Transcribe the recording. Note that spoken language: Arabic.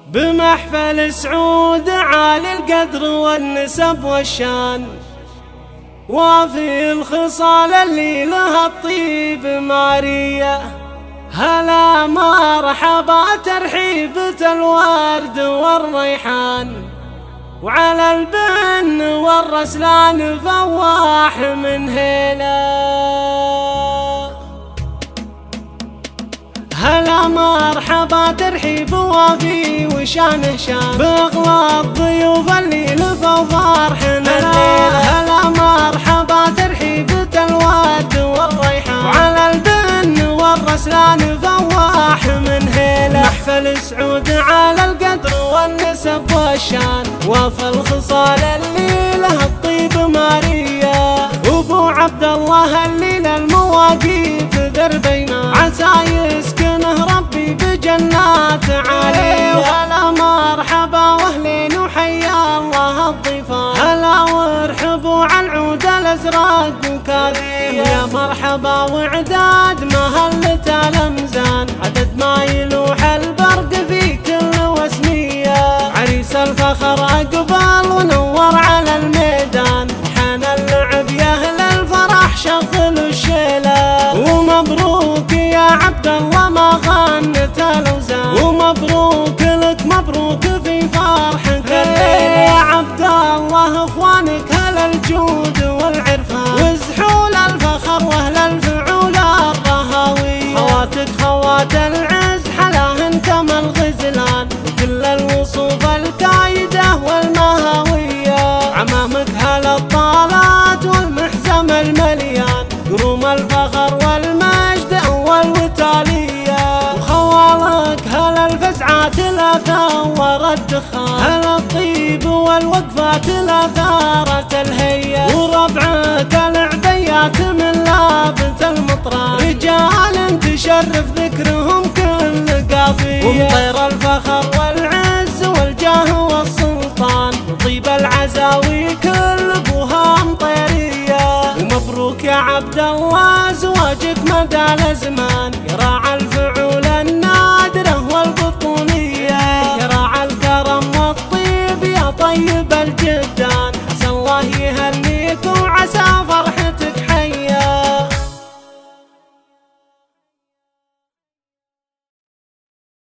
بمحفل سعود عالي القدر والنسب والشان، وفي الخصال اللي لها الطيب مارية. هلا مرحبا ترحيبة الورد والريحان، وعلى البن والرسلان فواح من هلا. هلا مرحبا ترحيب وافي وشانه شان، باغلى الضيوف اللي لفوا فرحنا الليلة. هلا مرحبا ترحيبة الورد والريحان، وعلى البن والرسلان فواح من هلا. محفل سعود على القدر والنسب والشان، وفي الخصال اللي له الطيب مارية. وابو عبد الله اللي للمواقيف ذربينا، عسى يسكنه ربي بجنات عالية. هلا مرحبا واهلين وحيا الله الضيفان، هلا وارحبوا على العود الازرق وكاذية. يا مرحبا وعداد مهلة الامزان، عدد ما يلوح البرق في كل وسمية. عريس الفخر اقبل ونور على الميدان، حان اللعب يا اهل الفرح شغلوا الشيلة. ومبروك يا عبد الله ما غنت الاوزان، ومبروك لك مبروك في فرحك الليلة. يا عبد الله اخوانك اهل الجود والعرفان، وزحول الفخر واهل الفعول الرهاوي. خواتك خوات العز حلاهن كما الغزلان، وكل الوصوف الكايدة والمهاوية. عمامك هل الطالات والمحزم المليان، قروم الفخر والمجد والوتالية. وخوالك هل الفزعات الأثار الدخان، هل الطيب والوقفات الأثارة الهية. وربعك العبيات من لابة المطران، رجال تشرف ذكرهم كل قافية. ومطير الفخر والعز والجاه والسلطان، وطيب العزاوي كل ابوها مطيرية. ومبروك يا عبد الله زواجك مدى الازمان، يراعى الفعول النادرة والبطونية. يراعى الكرم والطيب يا طيب الجدان،